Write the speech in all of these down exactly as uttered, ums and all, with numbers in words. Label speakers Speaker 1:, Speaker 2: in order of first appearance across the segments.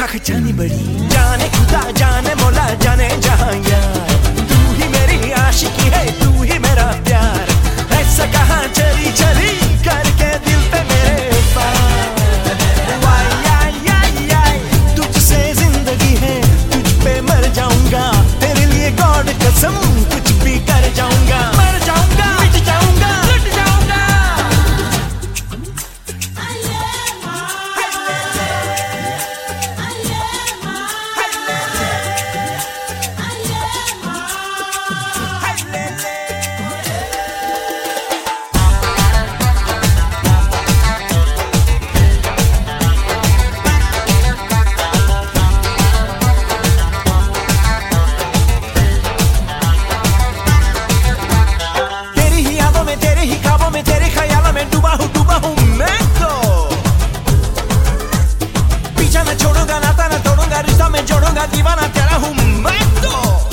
Speaker 1: आँख जानी बड़ी, जाने खुदा जाने मौला जाने जहां यार, तू ही मेरी आशिकी है, तू ही मेरा प्यार, ऐसा कहाँ चली चली करके दिल पे मेरे पार। वाई आई आई आई, तुझसे जिंदगी है, तुझ पे मर जाऊंगा, तेरे लिए गॉड कसम कुछ भी कर जाऊंगा, मर जाऊंगा, मिट जाऊंगा, लुट जाऊंगा। जोड़ूंगा दीवाना तेरा हूँ मैं तो,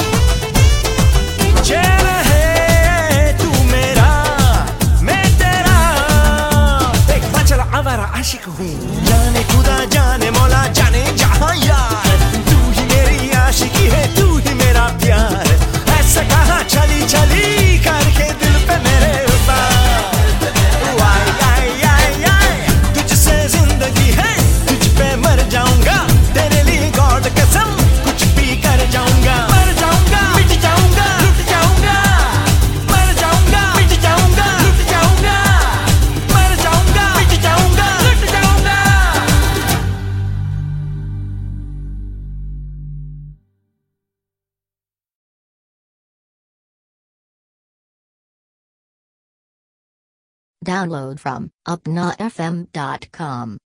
Speaker 1: चेहरा है तू मेरा मैं तेरा, एक बचला आवारा आशिक हूँ, जाने खुदा जाने मौला जाने जहां यार, तू ही मेरी आशिकी है, तू ही मेरा प्यार, ऐसा कहाँ चली चली करके दिल पे मेरे पार। आई आई आई आई, तुझसे जिंदगी है, तुझ पे मर जाऊंगा, तेरे लिए गॉड कसम कुछ भी कर जाऊंगा, मर जाऊंगा, मिट जाऊंगा, लुट जाऊंगा, मर जाऊंगा, मिट जाऊंगा, लुट जाऊंगा, मर जाऊंगा, मिट जाऊंगा, लुट जाऊंगा।
Speaker 2: Download from upna f m dot com.